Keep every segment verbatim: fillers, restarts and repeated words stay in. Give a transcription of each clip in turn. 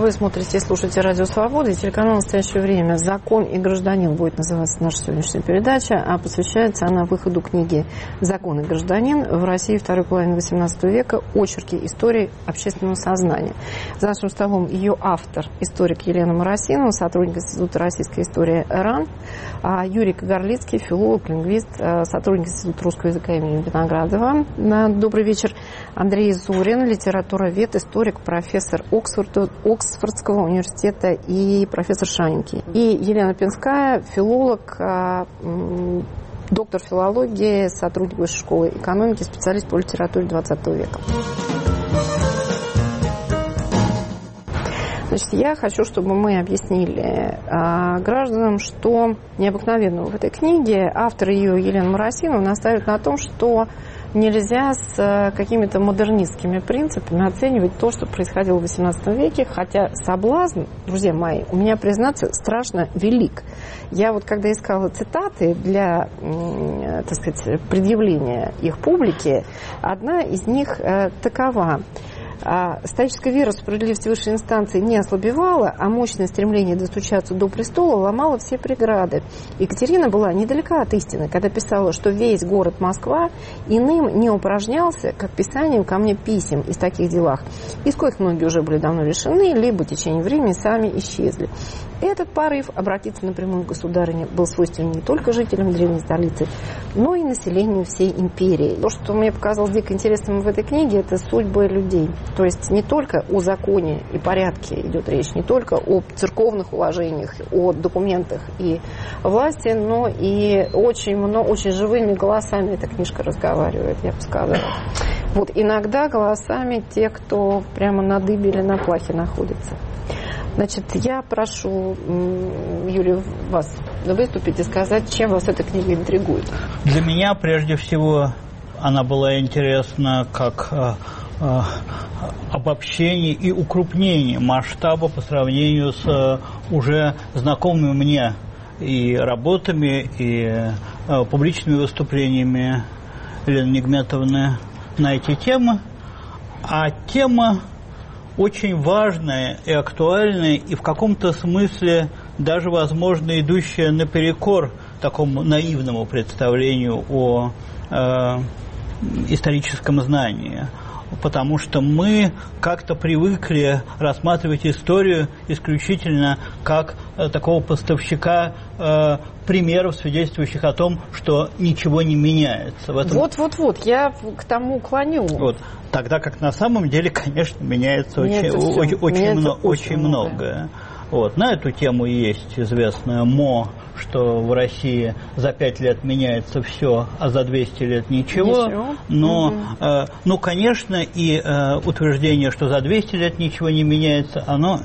Вы смотрите и слушаете «Радио Свобода» и телеканал «Настоящее время». «Закон и гражданин» будет называться наша сегодняшняя передача, а посвящается она выходу книги «Закон и гражданин. В России второй половины восемнадцатого века. Очерки истории общественного сознания». За нашим столом ее автор, историк Елена Моросинова, сотрудник Института российской истории РАН, а Юрий Кагарлицкий, филолог, лингвист, сотрудник Института русского языка имени Виноградова. Добрый вечер. Андрей Зорин, литературовед, историк, профессор Оксфорда, Оксфордского университета и профессор Шанинки. И Елена Пинская, филолог, доктор филологии, сотрудник Высшей школы экономики, специалист по литературе двадцатого века. Значит, я хочу, чтобы мы объяснили а, гражданам, что необыкновенного в этой книге. Автор ее, Елена Моросинова, настаивает на том, что нельзя с какими-то модернистскими принципами оценивать то, что происходило в восемнадцатом веке, хотя соблазн, друзья мои, у меня, признаться, страшно велик. Я вот, когда искала цитаты для, так сказать, предъявления их публике, одна из них э, такова. Стоическая вера в справедливость высшей инстанции не ослабевала, а мощное стремление достучаться до престола ломало все преграды. Екатерина была недалека от истины, когда писала, что весь город Москва иным не упражнялся, как писанием ко мне писем из таких делах, из коих многие уже были давно лишены, либо в течение времени сами исчезли. Этот порыв обратиться напрямую к государыне был свойственен не только жителям древней столицы, но и населению всей империи. То, что мне показалось дико интересным в этой книге, это судьбы людей. То есть не только о законе и порядке идет речь, не только о церковных уложениях, о документах и власти, но и очень много, очень живыми голосами эта книжка разговаривает, я бы сказала. Вот иногда голосами тех, кто прямо на дыбе или на плахе находится. Значит, я прошу, Юлия, вас выступить и сказать, чем вас эта книга интригует. Для меня, прежде всего, она была интересна как э, э, обобщение и укрупнение масштаба по сравнению с э, уже знакомыми мне и работами, и э, публичными выступлениями Елены Нигметовны на эти темы. А тема очень важная и актуальная, и в каком-то смысле даже, возможно, идущая наперекор такому наивному представлению о э, историческом знании. Потому что мы как-то привыкли рассматривать историю исключительно как э, такого поставщика э, примеров, свидетельствующих о том, что ничего не меняется. Вот-вот-вот, я к тому клоню. Вот. Тогда как на самом деле, конечно, меняется, меняется очень, очень, очень, меняется много, очень многое. многое. Вот. На эту тему есть известное мо, что в России за пять лет меняется все, а за двести лет ничего. ничего. Но, угу. э, ну, конечно, и э, утверждение, что за двести лет ничего не меняется, оно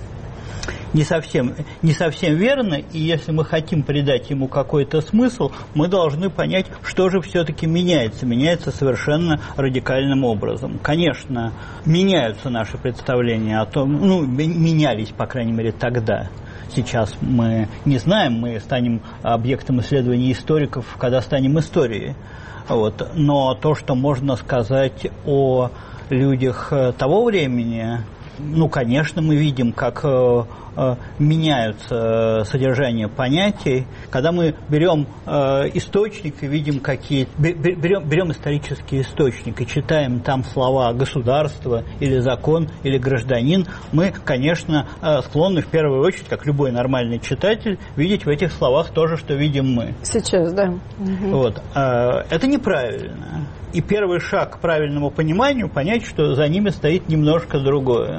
не совсем, не совсем верно, и если мы хотим придать ему какой-то смысл, мы должны понять, что же все-таки меняется. Меняется совершенно радикальным образом. Конечно, меняются наши представления о том, ну, менялись, по крайней мере, тогда. Сейчас мы не знаем, мы станем объектом исследований историков, когда станем историей. Вот. Но то, что можно сказать о людях того времени, ну, конечно, мы видим, как э, э, меняются содержания понятий. Когда мы берем э, источник и видим какие... Берем, берем исторический источник и читаем там слова «государство» или «закон» или «гражданин», мы, конечно, э, склонны в первую очередь, как любой нормальный читатель, видеть в этих словах то же, что видим мы. Сейчас, да. Угу. Вот. Э, это неправильно. И первый шаг к правильному пониманию – понять, что за ними стоит немножко другое.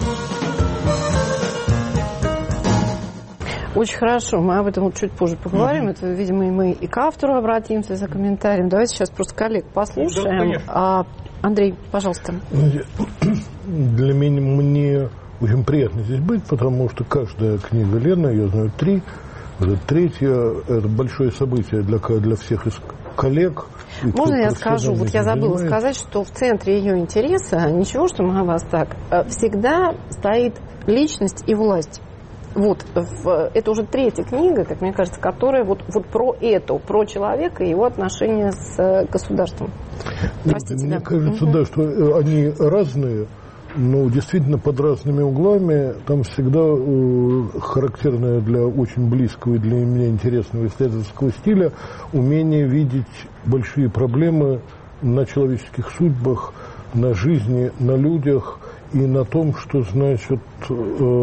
Очень хорошо. Мы об этом вот чуть позже поговорим. Mm-hmm. Это, видимо, и мы и к автору обратимся за комментарием. Давайте сейчас просто коллег послушаем. Да, а, Андрей, пожалуйста. Для меня мне очень приятно здесь быть, потому что каждая книга Лены, я знаю три, уже третья, это большое событие для, для всех из коллег. Можно я скажу? Вот я забыла занимает. сказать, что в центре ее интереса, ничего, что мы о вас так, всегда стоит личность и власть. Вот, в, это уже третья книга, как мне кажется, которая вот, вот про это, про человека и его отношения с государством. Простите, Мне да. кажется, угу. да, что они разные, но действительно под разными углами там всегда э, характерное для очень близкого и для меня интересного исследовательского стиля умение видеть большие проблемы на человеческих судьбах, на жизни, на людях и на том, что значит э,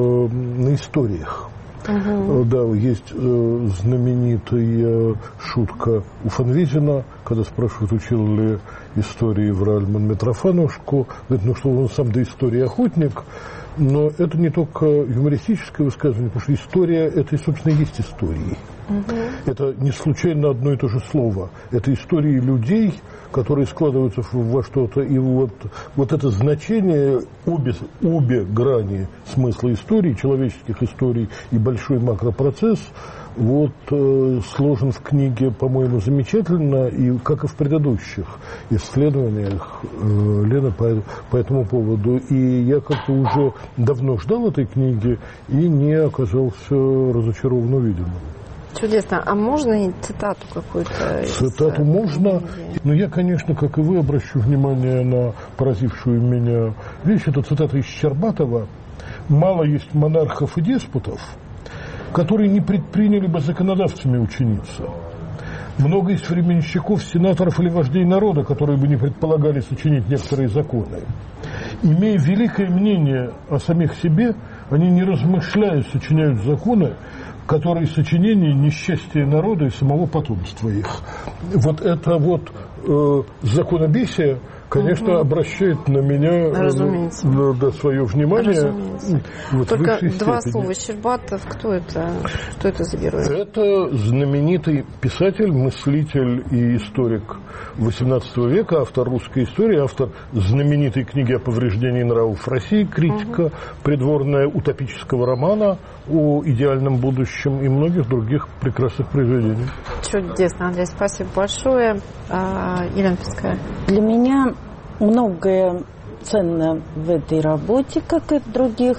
на историях. Uh-huh. Да, есть э, знаменитая шутка у Фанвизина, когда спрашивают, учил ли истории Вральман Митрофановушку, говорит, ну что, он сам до истории охотник, но это не только юмористическое высказывание, потому что история, это, собственно, и есть истории. Uh-huh. Это не случайно одно и то же слово. Это истории людей, которые складываются во что-то. И вот, вот это значение, обе, обе грани смысла истории, человеческих историй и большой макропроцесс, вот э, сложен в книге, по-моему, замечательно, и как и в предыдущих исследованиях э, Лены по, по этому поводу. И я как-то уже давно ждал этой книги и не оказался разочарован увиденным. Чудесно. А можно и цитату какую-то? Цитату можно. Но я, конечно, как и вы, обращу внимание на поразившую меня вещь. Это цитата из Щербатова. «Мало есть монархов и деспотов, которые не предприняли бы законодавцами учиниться. Много есть временщиков, сенаторов или вождей народа, которые бы не предполагали сочинить некоторые законы. Имея великое мнение о самих себе, они, не размышляя, сочиняют законы, которые сочинение несчастья народа и самого потомства их». Вот это вот э, законобесие, конечно, угу. обращает на меня на, на свое внимание. Вот только два степени. Слова. Щербатов, кто это? Что это за герой? Это знаменитый писатель, мыслитель и историк восемнадцатого века, автор русской истории, автор знаменитой книги о повреждении нравов России, критика угу. придворная утопического романа о идеальном будущем и многих других прекрасных произведений. Чудесно, Андрей, спасибо большое. А, Елена Пеская. Для меня многое ценно в этой работе, как и в других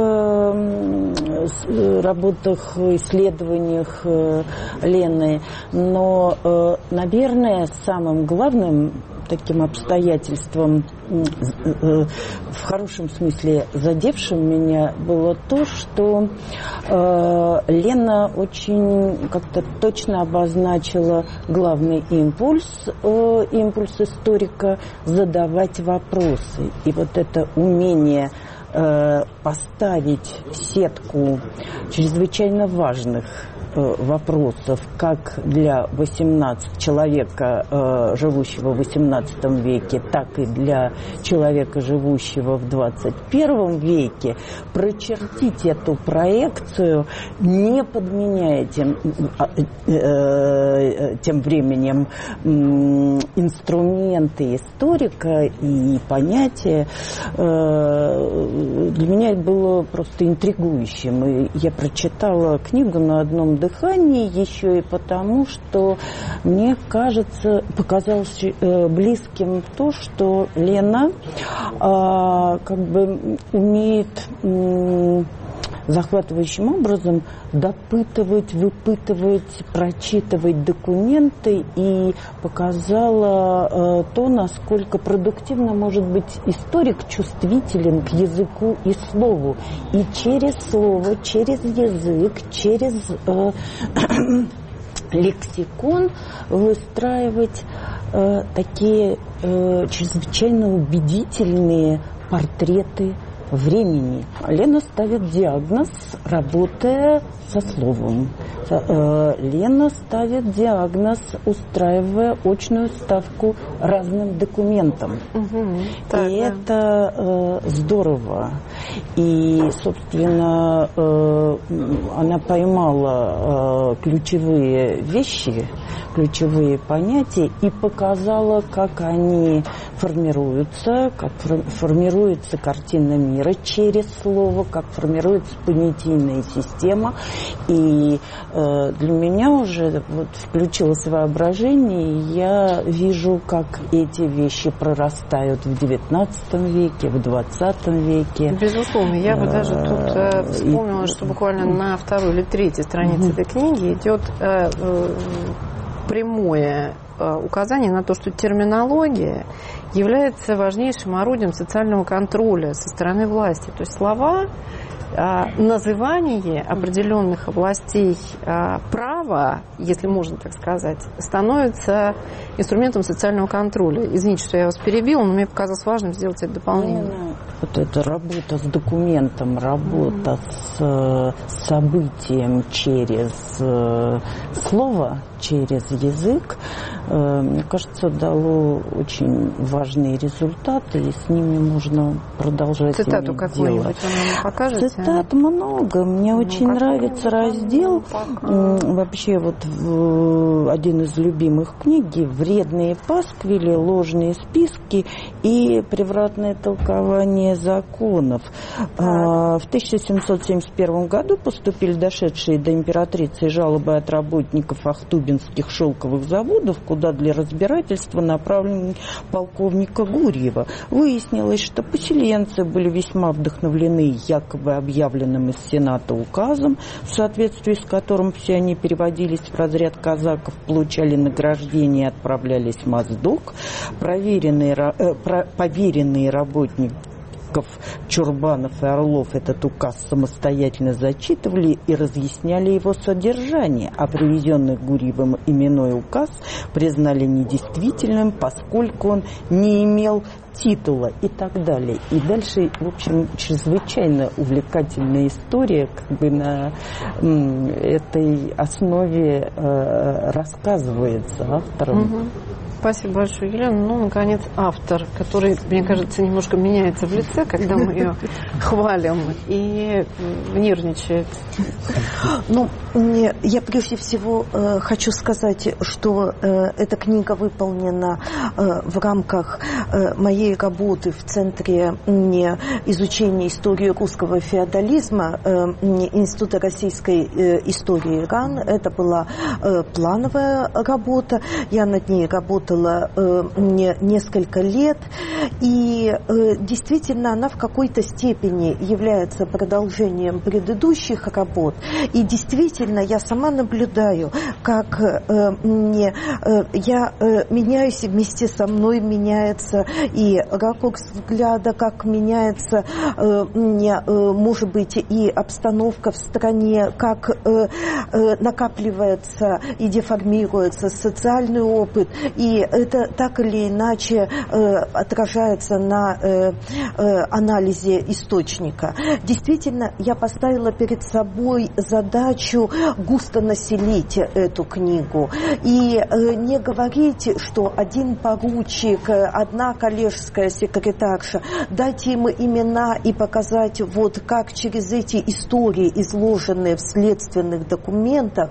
э, работах, исследованиях э, Лены. Но, э, наверное, самым главным таким обстоятельством, в хорошем смысле задевшим меня, было то, что э, Лена очень как-то точно обозначила главный импульс, э, импульс историка задавать вопросы. И вот это умение э, поставить сетку чрезвычайно важных вопросов как для восемнадцатого человека, э, живущего в восемнадцатом веке, так и для человека, живущего в двадцать первом веке, прочертить эту проекцию, не подменяя тем, э, э, тем временем э, инструменты историка и понятия, э, для меня это было просто интригующим. И я прочитала книгу на одном дыхании еще и потому, что мне кажется, показалось э, близким то, что Лена э, как бы умеет э, захватывающим образом допытывать, выпытывать, прочитывать документы и показала э, то, насколько продуктивно может быть историк чувствителен к языку и слову. И через слово, через язык, через э, лексикон выстраивать э, такие э, чрезвычайно убедительные портреты времени. Лена ставит диагноз, работая со словом. Лена ставит диагноз, устраивая очную ставку разным документам. Угу, так, и да. это э, здорово. И, собственно, э, она поймала э, ключевые вещи, ключевые понятия и показала, как они формируются, как формируется картина мира через слово, как формируется понятийная система. И э, для меня уже вот включилось воображение, и я вижу, как эти вещи прорастают в девятнадцатом веке, в двадцатом веке. Безусловно. Я бы даже тут э, вспомнила, и... что буквально на второй или третьей странице mm-hmm. этой книги идет э, э, прямое указание на то, что терминология является важнейшим орудием социального контроля со стороны власти. То есть слова, называние определенных областей права, если можно так сказать, становится инструментом социального контроля. Извините, что я вас перебила, но мне показалось важным сделать это дополнение. Именно вот эта работа с документом, работа mm-hmm. с событием через слово, через язык, мне кажется, дало очень важные результаты, и с ними можно продолжать. Цитату какую-нибудь вы нам покажете? Цитат много. Мне ну, очень нравится раздел, вообще вот в, один из любимых книг «Вредные пасквили, ложные списки и превратное толкование законов». А, в тысяча семьсот семьдесят первом году поступили дошедшие до императрицы жалобы от работников ахтубинских шелковых заводов, куда для разбирательства направлены полковника Гурьева. Выяснилось, что поселенцы были весьма вдохновлены якобы объявленным из Сената указом, в соответствии с которым все они переводились в разряд казаков, получали награждение и отправлялись в Моздок. Проверенные, э, про, поверенные работники Чурбанов и Орлов этот указ самостоятельно зачитывали и разъясняли его содержание, а привезенный Гурьевым именной указ признали недействительным, поскольку он не имел титула и так далее. И дальше, в общем, чрезвычайно увлекательная история, как бы на м, этой основе э, рассказывается автором. Угу. Спасибо большое, Елена. Ну, наконец, автор, который, мне кажется, немножко меняется в лице, когда мы ее хвалим, и нервничает. Ну, я прежде всего э, хочу сказать, что э, эта книга выполнена э, в рамках э, моей работы в Центре э, изучения истории русского феодализма э, Института российской э, истории РАН. Это была э, плановая работа. Я над ней работала э, несколько лет. И э, действительно она в какой-то степени является продолжением предыдущих работ. И действительно я сама наблюдаю, как э, мне, э, я э, меняюсь, и вместе со мной меняется и ракурс взгляда, как меняется, э, мне, э, может быть, и обстановка в стране, как э, э, накапливается и деформируется социальный опыт, и это так или иначе э, отражается на э, э, анализе источника. Действительно, я поставила перед собой задачу густо населить эту книгу и э, не говорить, что один поручик, одна коллежская секретарша, дать им имена и показать, вот как через эти истории, изложенные в следственных документах,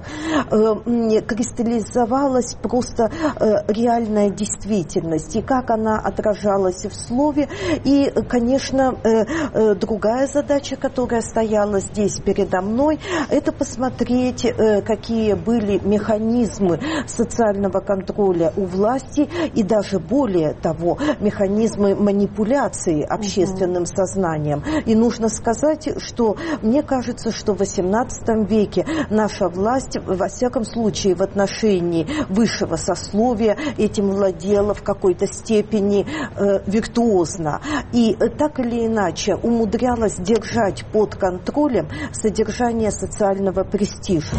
э, кристаллизовалась просто э, реальная действительность и как она отражалась в слове. И, конечно, э, э, другая задача, которая стояла здесь передо мной, это посмотреть, э, какие были механизмы социального контроля у власти и даже более того, механизмы манипуляции общественным угу. сознанием. И нужно сказать, что мне кажется, что в восемнадцатом веке наша власть, во всяком случае, в отношении высшего сословия этим владела в какой-то степени э, виртуозно. И э, так или иначе умудрялась держать под контролем содержание социального престижа.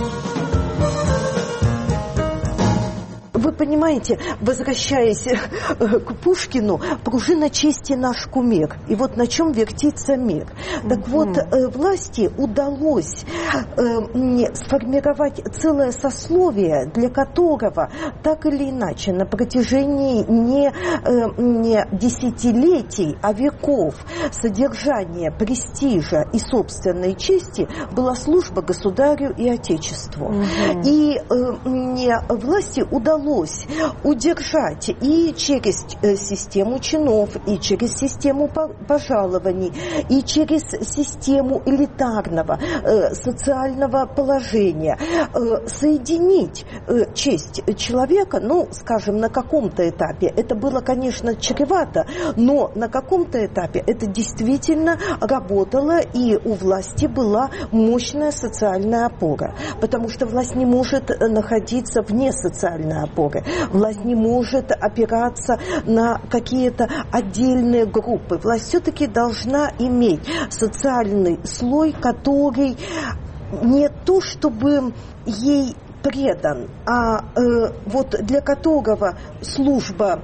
Вы понимаете, возвращаясь к Пушкину, пружина чести наш кумир. И вот на чем вертится мир. Так mm-hmm. вот, э, власти удалось э, сформировать целое сословие, для которого так или иначе на протяжении не, э, не десятилетий, а веков содержания престижа и собственной чести была служба государю и отечеству. Mm-hmm. И э, не, власти удалось удержать и через систему чинов, и через систему пожалований, и через систему элитарного э, социального положения, э, соединить э, честь человека, ну, скажем, на каком-то этапе. Это было, конечно, чревато, но на каком-то этапе это действительно работало, и у власти была мощная социальная опора, потому что власть не может находиться находиться вне социальной опоры. Власть не может опираться на какие-то отдельные группы. Власть все-таки должна иметь социальный слой, который не то чтобы ей предан, а э, вот для которого служба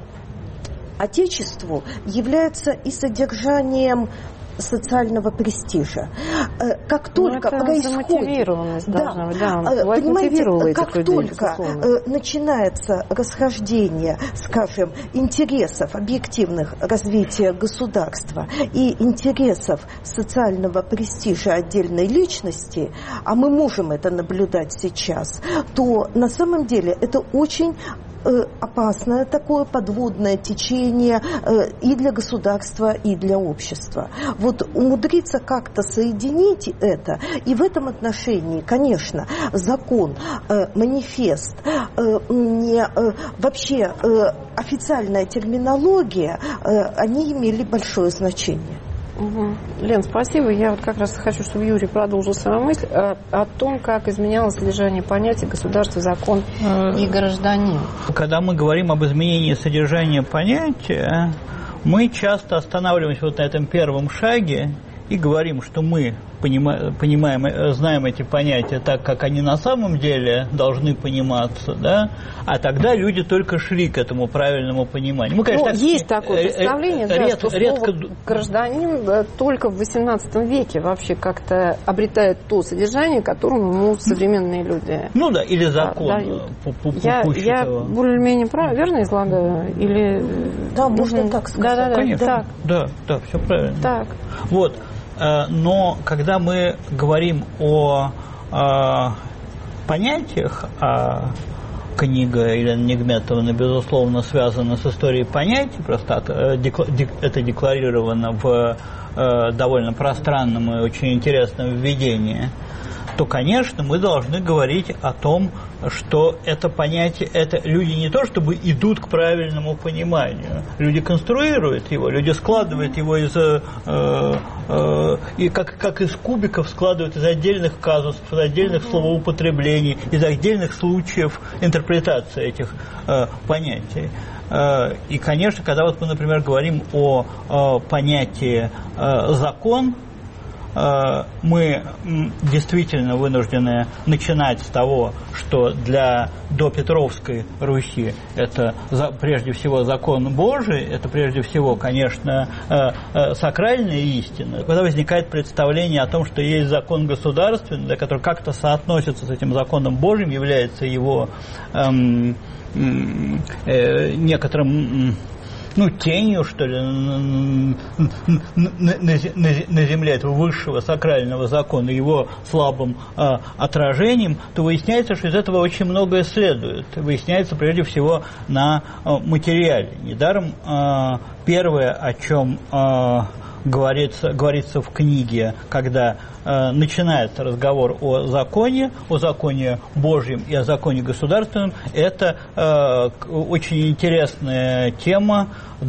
Отечеству является и содержанием социального престижа. Как только происходит, да, да, понимаете, как идеи, только безусловно. начинается расхождение, скажем, интересов объективных развития государства и интересов социального престижа отдельной личности, а мы можем это наблюдать сейчас, то на самом деле это очень опасное такое подводное течение и для государства, и для общества. Вот умудриться как-то соединить это, и в этом отношении, конечно, закон, манифест, не, вообще официальная терминология, они имели большое значение. Угу. Лен, спасибо. Я вот как раз хочу, чтобы Юрий продолжил свою мысль о, о том, как изменялось содержание понятий государство, закон и гражданин. Когда мы говорим об изменении содержания понятия, мы часто останавливаемся вот на этом первом шаге и говорим, что мы понимаем, понимаем, знаем эти понятия так, как они на самом деле должны пониматься, да? А тогда люди только шли к этому правильному пониманию. Мы, конечно, ну, есть такое представление, да, ред, что редко... слово гражданин только в восемнадцатом веке вообще как-то обретает то содержание, которому ему современные люди. Ну да, или закон. Я, я более-менее прав, верно излагаю? Или... Да, можно так сказать. Да, да, да. Конечно. Так. Да, да, все правильно. Так. Вот. Но когда мы говорим о, о понятиях, а книга Елены Нигметовны, безусловно, связана с историей понятий, просто это декларировано в довольно пространном и очень интересном введении, то, конечно, мы должны говорить о том, что это понятие, это люди не то чтобы идут к правильному пониманию, люди конструируют его, люди складывают его из, э, э, и как, как из кубиков складывают из отдельных казусов, из отдельных словоупотреблений, из отдельных случаев интерпретации этих э, понятий. Э, и, конечно, когда вот мы, например, говорим о, о понятии э, «закон», мы действительно вынуждены начинать с того, что для допетровской Руси это прежде всего закон Божий, это прежде всего, конечно, сакральная истина. Когда возникает представление о том, что есть закон государственный, который как-то соотносится с этим законом Божьим, является его эм, э, некоторым... ну, тенью, что ли, на, на, на, на земле этого высшего сакрального закона, его слабым а, отражением, то выясняется, что из этого очень многое следует. Выясняется прежде всего на а, материале. Недаром а, первое, о чем а, говорится, говорится в книге, когда э, начинается разговор о законе, о законе Божьем и о законе государственном, это э, очень интересная тема,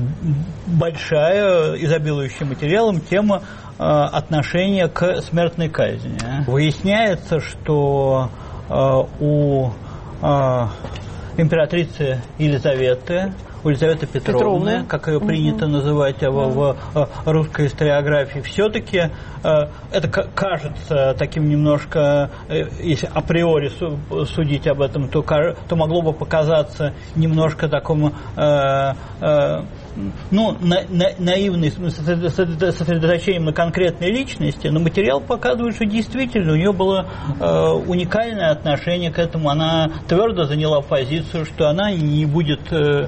большая, изобилующая материалом, тема э, отношения к смертной казни. Выясняется, что э, у э, императрицы Елизаветы, у Елизаветы Петровны, Петровны, как ее принято угу. называть в, в, в русской историографии, все-таки э, это кажется таким немножко, э, если априори судить об этом, то, то могло бы показаться немножко такому э, э, ну, на, на, наивный, сосредоточением на конкретной личности, но материал показывает, что действительно у нее было э, уникальное отношение к этому. Она твердо заняла позицию, что она не будет э,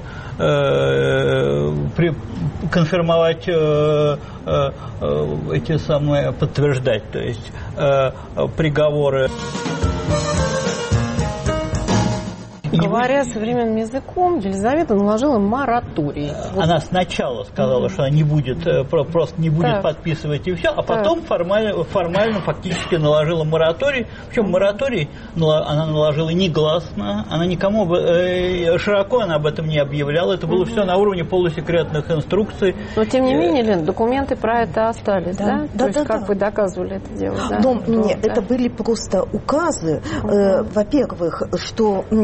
э, при, конфирмовать, э, э, эти самые, подтверждать, то есть э, приговоры. Говоря современным языком, Елизавета наложила мораторий. Она вот. Сначала сказала, mm-hmm. что она не будет, просто не будет так. подписывать и все, а потом формально, формально фактически наложила мораторий. Причем мораторий она наложила негласно, она никому широко она об этом не объявляла. Это было mm-hmm. все на уровне полусекретных инструкций. Но тем не менее, Лен, документы про это остались, да? да? да То есть да, как да. вы доказывали это дело? Да? Но То, нет, да. это были просто указы. Mm-hmm. Э, во-первых, что мне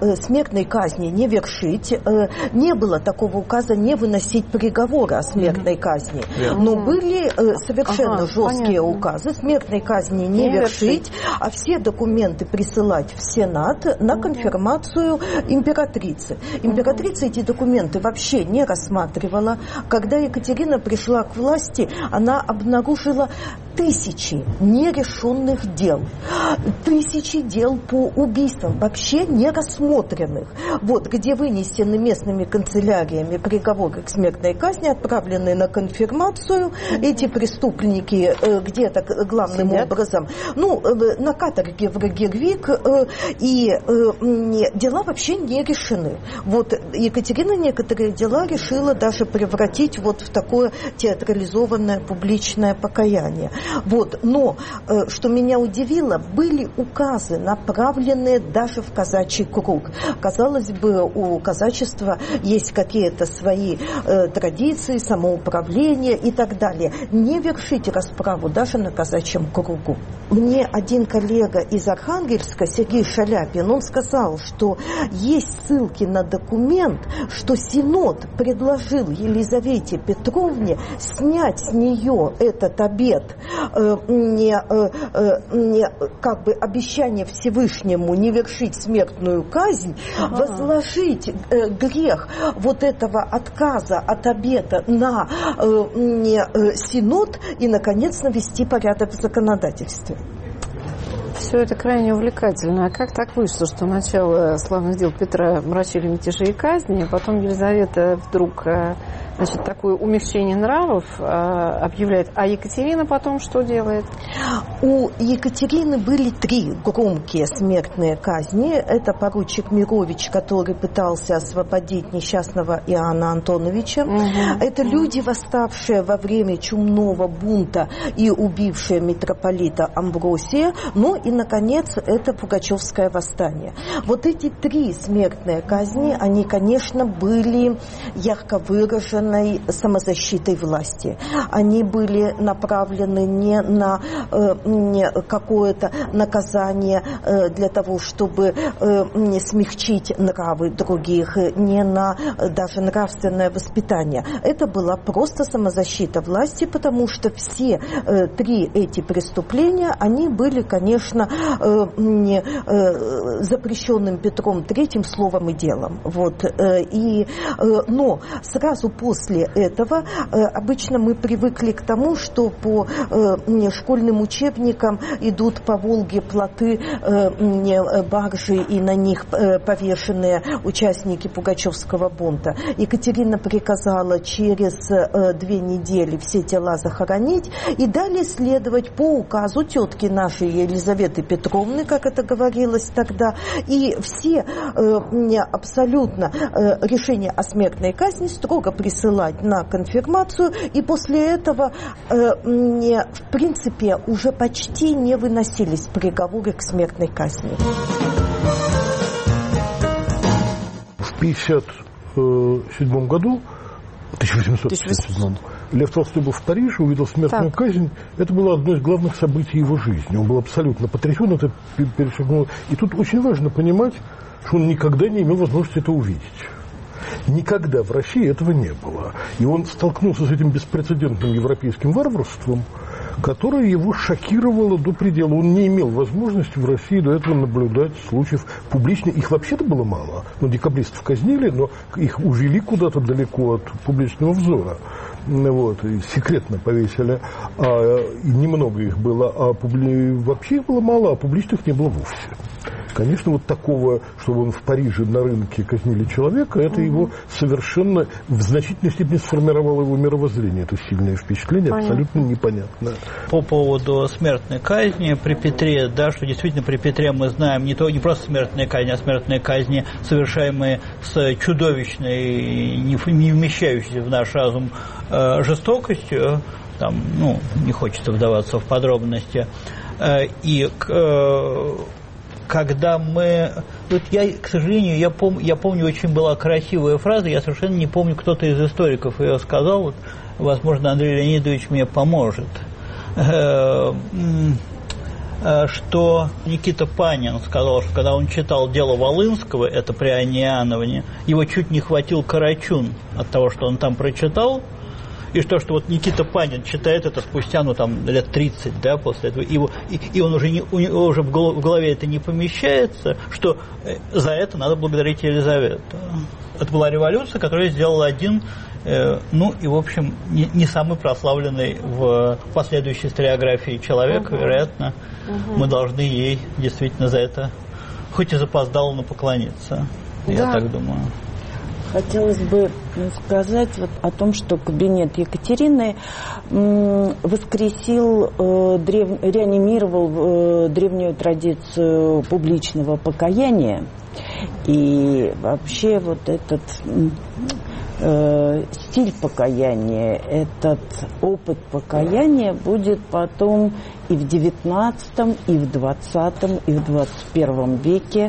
смертной казни не вершить. Не было такого указа не выносить приговора о смертной казни. Yeah. Но были совершенно ага, жесткие понятно. Указы смертной казни не, не вершить, вершить, а все документы присылать в Сенат на конфирмацию императрицы. Императрица эти документы вообще не рассматривала. Когда Екатерина пришла к власти, она обнаружила тысячи нерешенных дел, тысячи дел по убийствам, вообще не рассмотренных. Вот, где вынесены местными канцеляриями приговоры к смертной казни, отправленные на конфирмацию, эти преступники э, где-то главным Сидят. образом, ну, э, на каторге в Рагервик, э, и э, дела вообще не решены. Вот, Екатерина некоторые дела решила даже превратить вот в такое театрализованное публичное покаяние. Вот. Но, э, что меня удивило, были указы, направленные даже в казачий круг. Казалось бы, у казачества есть какие-то свои э, традиции, самоуправление и так далее. Не вершите расправу даже на казачьем кругу. Мне один коллега из Архангельска, Сергей Шаляпин, он сказал, что есть ссылки на документ, что Синод предложил Елизавете Петровне снять с нее этот обет, э, не, э, не, как бы обещание Всевышнему не вершить смертную казнь, ага. возложить э, грех вот этого отказа от обета на э, не, э, Синод и, наконец, навести порядок в законодательстве. Все это крайне увлекательно. А как так вышло, что начало славных дел Петра мрачили мятежи и казни, а потом Елизавета вдруг, значит, такое умягчение нравов объявляет, а Екатерина потом что делает? У Екатерины были три громкие смертные казни. Это поручик Мирович, который пытался освободить несчастного Иоанна Антоновича. Угу. Это люди, восставшие во время чумного бунта и убившие митрополита Амвросия. Ну и, наконец, это Пугачевское восстание. Вот эти три смертные казни, они, конечно, были ярко выраженной самозащитой власти. Они были направлены не на э, не какое-то наказание э, для того, чтобы э, не смягчить нравы других, не на э, даже нравственное воспитание. Это была просто самозащита власти, потому что все э, три эти преступления, они были, конечно, э, не, э, запрещенным Петром Третьим словом и делом. Вот. Э, и, э, но сразу после этого э, обычно мы привыкли к тому, что по э, школьным учебникам идут по Волге плоты, э, баржи, и на них э, повешенные участники Пугачевского бунта. Екатерина приказала через э, две недели все тела захоронить и далее следовать по указу тетки нашей Елизаветы Петровны, как это говорилось тогда, и все э, абсолютно э, решения о смертной казни строго присылать на конфирмацию, и после этого э, не, в принципе уже почти не выносились приговоры к смертной казни. В тысяча восемьсот пятьдесят седьмом году, тысяча восемьсот пятьдесят седьмом, Лев Толстой был в Париже, увидел смертную так. казнь. Это было одно из главных событий его жизни. Он был абсолютно потрясен, это перешагнул. И тут очень важно понимать, что он никогда не имел возможности это увидеть. Никогда в России этого не было. И он столкнулся с этим беспрецедентным европейским варварством, которое его шокировало до предела. Он не имел возможности в России до этого наблюдать случаев публично. Их вообще-то было мало. Ну, декабристов казнили, но их увели куда-то далеко от публичного взора. Вот, и секретно повесили. А, и немного их было, а публи... вообще их было мало, а публичных не было вовсе. Конечно, вот такого, чтобы он в Париже на рынке казнили человека, это mm-hmm. его совершенно в значительной степени сформировало его мировоззрение. Это сильное впечатление, Понятно. абсолютно непонятно. По поводу смертной казни при Петре, да, что действительно при Петре мы знаем не, то, не просто смертные казни, а смертные казни, совершаемые с чудовищной, не, не вмещающейся в наш разум э, жестокостью. Там, ну, не хочется вдаваться в подробности. Э, и э, когда мы... Вот я, к сожалению, я, пом... я помню, очень была красивая фраза, я совершенно не помню, кто-то из историков ее сказал, вот, возможно, Андрей Леонидович мне поможет. что Никита Панин сказал, что когда он читал «Дело Волынского», это при Анне Иоанновне, его чуть не хватил карачун от того, что он там прочитал, и что, что вот Никита Панин читает это спустя, ну, там, лет тридцать, да, после этого, его, и, и он уже, не, у него уже в голове это не помещается, что за это надо благодарить Елизавету. Это была революция, которую сделал один, э, ну, и, в общем, не, не самый прославленный в последующей историографии человек, угу. вероятно. Угу. Мы должны ей действительно за это, хоть и запоздало, но поклониться, да. я так думаю. Хотелось бы сказать вот о том, что кабинет Екатерины воскресил, древ... реанимировал древнюю традицию публичного покаяния. И вообще вот этот э, стиль покаяния, этот опыт покаяния будет потом и в девятнадцатом, и в двадцатом, и в двадцать первом веке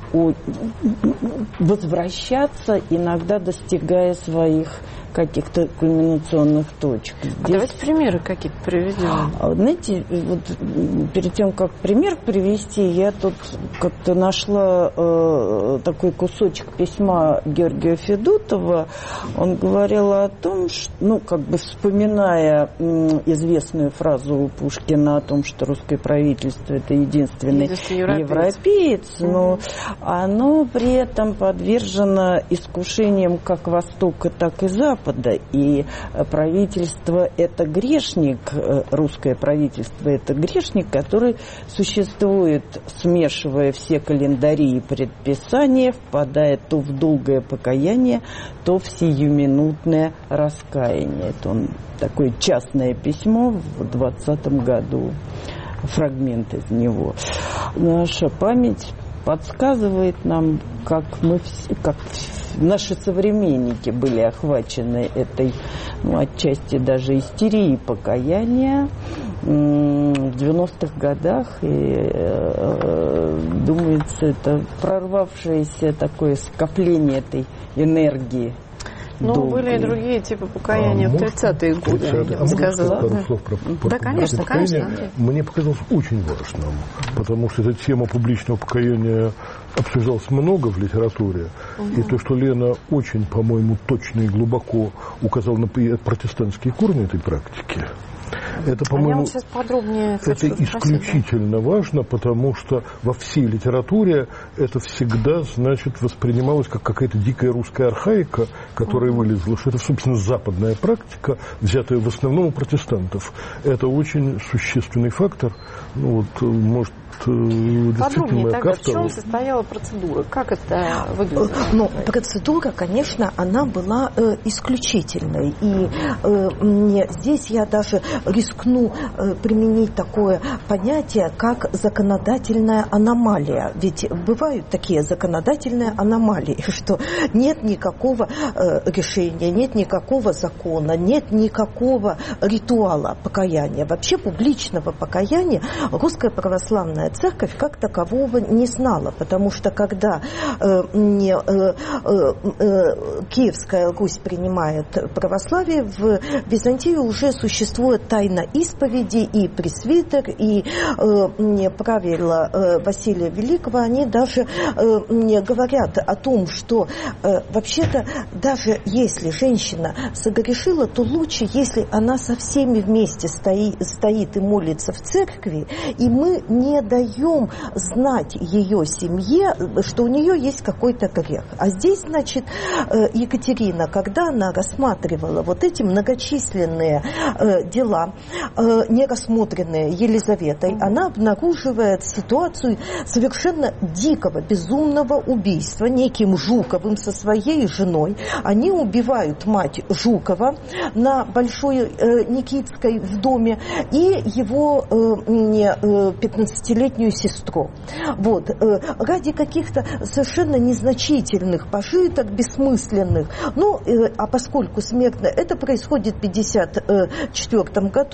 возвращаться, иногда достигая своих каких-то кульминационных точек. Здесь... А давайте примеры какие-то приведем. Знаете, вот перед тем, как пример привести, я тут как-то нашла э, такой кусочек письма Георгия Федотова. Он говорил о том, что, ну, как бы вспоминая э, известную фразу Пушкина о том, что русское правительство – это единственный европеец, mm-hmm. но оно при этом подвержено искушениям как Востока, так и Запада. И правительство – это грешник, русское правительство – это грешник, который существует, смешивая все календари и предписания, впадая то в долгое покаяние, то в сиюминутное раскаяние. Это он, такое частное письмо в двадцатом году, фрагмент из него. Наша память подсказывает нам, как мы все, как наши современники были охвачены этой, ну, отчасти даже истерией покаяния в девяностых годах. И, э, думается, это прорвавшееся такое скопление этой энергии. Ну, были и другие типы покаяния а, в тридцатые годы, я бы сказала. Пару слов про, про, да, конечно, про покаяние. конечно. Мне показалось очень важным, потому что эта тема публичного покаяния обсуждалась много в литературе. Угу. И то, что Лена очень, по-моему, точно и глубоко указала на протестантские корни этой практики, это, по-моему, а подробнее это исключительно да? важно, потому что во всей литературе это всегда, значит, воспринималось как какая-то дикая русская архаика, которая uh-huh. вылезла, что это, собственно, западная практика, взятая в основном у протестантов. Это очень существенный фактор. Ну, вот, может, подробнее тогда, в чем состояла процедура? Как это выглядело? Ну, процедура, конечно, она была э, исключительной. И э, мне, здесь я даже рискну э, применить такое понятие, как законодательная аномалия. Ведь бывают такие законодательные аномалии, что нет никакого э, решения, нет никакого закона, нет никакого ритуала покаяния. Вообще публичного покаяния Русская Православная Церковь как такового не знала, потому что когда э, не, э, э, Киевская Русь принимает православие, в Византии уже существует тайна исповеди, и пресвитер, и э, правила э, Василия Великого, они даже э, говорят о том, что э, вообще-то даже если женщина согрешила, то лучше, если она со всеми вместе стоит, стоит и молится в церкви, и мы не даем знать ее семье, что у нее есть какой-то грех. А здесь, значит, Екатерина, когда она рассматривала вот эти многочисленные дела, не рассмотренные Елизаветой, она обнаруживает ситуацию совершенно дикого, безумного убийства неким Жуковым со своей женой. Они убивают мать Жукова на Большой Никитской в доме и его пятнадцатилетнюю сестру. Вот. Ради каких-то совершенно незначительных пожиток, бессмысленных. Ну, а поскольку смертно, это происходит в пятьдесят четвёртом году,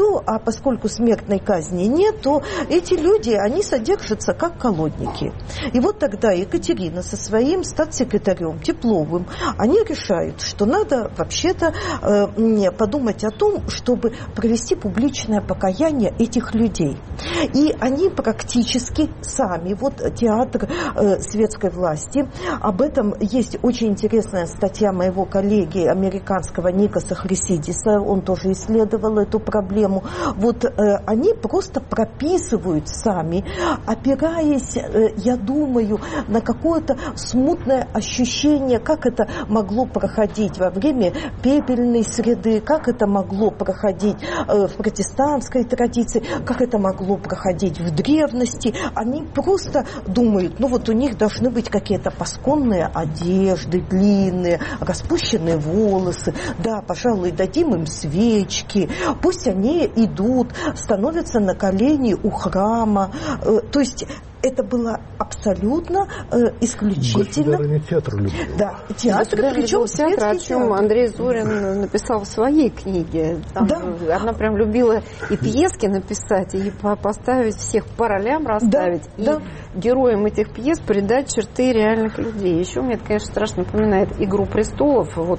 году, а поскольку смертной казни нет, то эти люди, они содержатся как колодники. И вот тогда Екатерина со своим статс-секретарем Тепловым, они решают, что надо вообще-то э, подумать о том, чтобы провести публичное покаяние этих людей. И они практически сами, вот театр э, светской власти, об этом есть очень интересная статья моего коллеги американского Никаса Хрисидиса, он тоже исследовал эту проблему. Вот э, они просто прописывают сами, опираясь, э, я думаю, на какое-то смутное ощущение, как это могло проходить во время пепельной среды, как это могло проходить э, в протестантской традиции, как это могло проходить в древности. Они просто думают, ну вот у них должны быть какие-то пасконные одежды, длинные, распущенные волосы. Да, пожалуй, дадим им свечки. Пусть они идут, становятся на колени у храма. Э, то есть это было абсолютно э, исключительно. Государственный театр любил. Да, театр, причем театр, о чем театр. Андрей Зорин написал в своей книге. Там да. Она прям любила и пьески написать, и поставить всех по ролям расставить, да. и да. героям этих пьес придать черты реальных людей. Еще мне это, конечно, страшно напоминает «Игру престолов», вот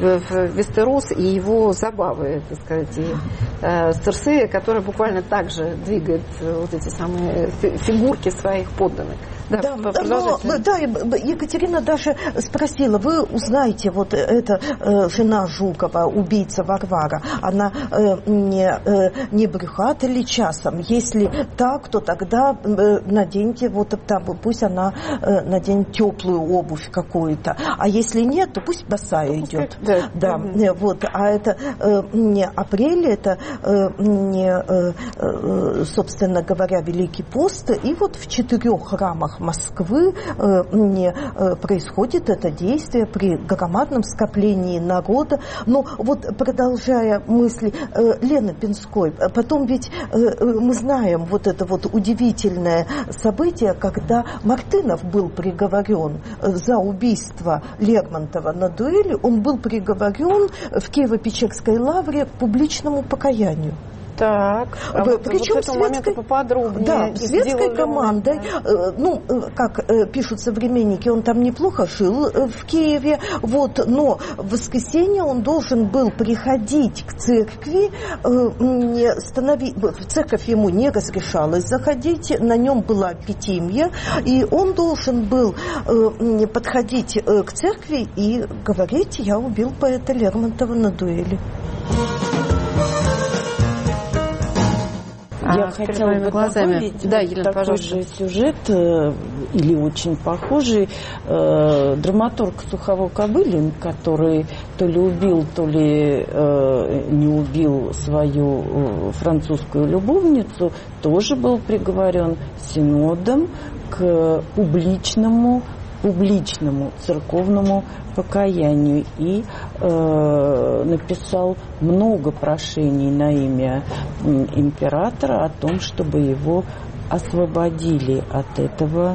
Вестерос и его забавы, так сказать, и э, Церсея, которая буквально так же двигает вот эти самые фигурки своих подданных. Да, да, но, да, Екатерина даже спросила, вы узнаете, вот эта э, жена Жукова, убийца Варвара, она э, не, э, не брюхата ли часом? Если так, то тогда э, наденьте, вот там, пусть она э, наденет теплую обувь какую-то, а если нет, то пусть босая ну, идет. Да, да mm-hmm. вот, а это э, не апрель, это э, не, э, э, собственно говоря, Великий пост, и вот в четырех храмах Москвы э, не, э, происходит это действие при громадном скоплении народа. Но вот продолжая мысли э, Лены Пинской, потом ведь э, мы знаем вот это вот удивительное событие, когда Мартынов был приговорен за убийство Лермонтова на дуэли, он был приговорен в Киево-Печерской лавре к публичному покаянию. Так, а вот, причем вот светской, поподробнее. Да, светской командой, да. Ну, как пишут современники, он там неплохо жил в Киеве, вот, но в воскресенье он должен был приходить к церкви, не станови, в церковь ему не разрешалось заходить, на нем была эпитимия, и он должен был подходить к церкви и говорить: я убил поэта Лермонтова на дуэли. Я а, хотела бы добавить да, Елена, такой пожалуйста. же сюжет, э, или очень похожий. Э, драматург Сухово-Кобылин, который то ли убил, то ли э, не убил свою э, французскую любовницу, тоже был приговорен синодом к публичному публичному церковному покаянию и э, написал много прошений на имя императора о том, чтобы его освободили от этого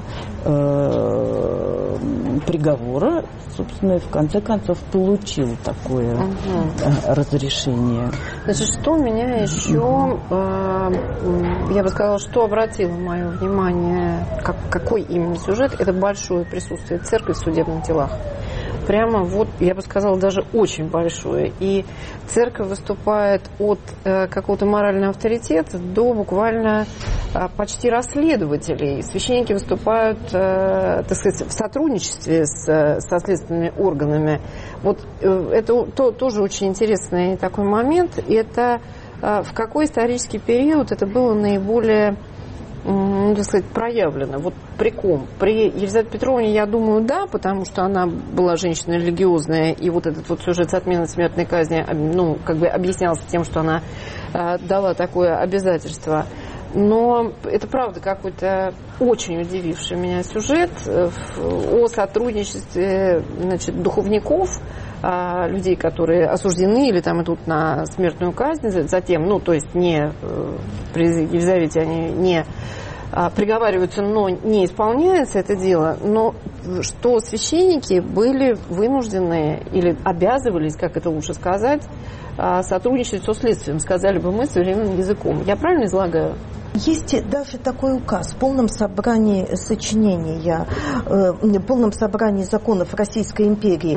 э, приговора. Собственно, и в конце концов получил такое угу. разрешение. Значит, что меня еще, э, я бы сказала, что обратило мое внимание, как, какой именно сюжет, это большое присутствие церкви в судебных делах. Прямо вот, я бы сказала, даже очень большое. И церковь выступает от э, какого-то морального авторитета до буквально э, почти расследователей. Священники выступают, э, так сказать, в сотрудничестве с, со следственными органами. Вот э, это то, тоже очень интересный такой момент. Это э, в какой исторический период это было наиболее, ну, так сказать, проявлено. Вот при ком? При Елизавете Петровне, я думаю, да, потому что она была женщина религиозная, и вот этот вот сюжет с отменой смертной казни, ну, как бы объяснялся тем, что она э, дала такое обязательство. Но это, правда, какой-то очень удививший меня сюжет о сотрудничестве, значит, духовников, людей, которые осуждены или там идут на смертную казнь, затем, ну, то есть не при Елизавете они не приговариваются, но не исполняется это дело, но что священники были вынуждены или обязывались, как это лучше сказать, сотрудничать со следствием, сказали бы мы современным языком. Я правильно излагаю? Есть даже такой указ в полном собрании сочинения, в полном собрании законов Российской империи.